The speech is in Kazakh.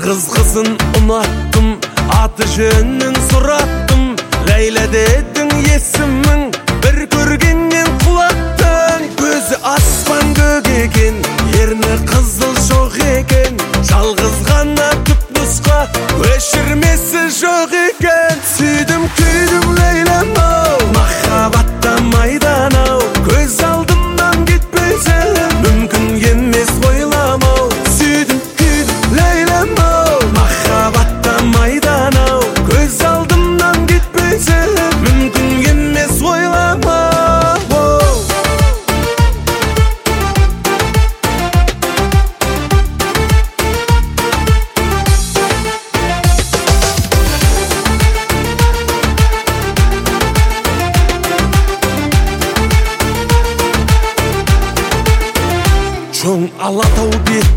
Kızın unattım, adı jönün surattım. Leyla dedin yesimin, bir körgenden kulattın. Gözü asman gök eken, yerine kızıl şok eken. Жалғыз ғана түп нұсқа, өшірмесі жоқ екен. Сүйдім күйдім Лейлам-ау, махаббатта майдан-ау. Көз алдымнан кетпесең, мүмкін емес ойламау. Сүйдім күйдім Лейлам-ау, махаббатта майдан-ау. Көз алдымнан кетпесең, мүмкін емес ойламау. Çoң Алатау бет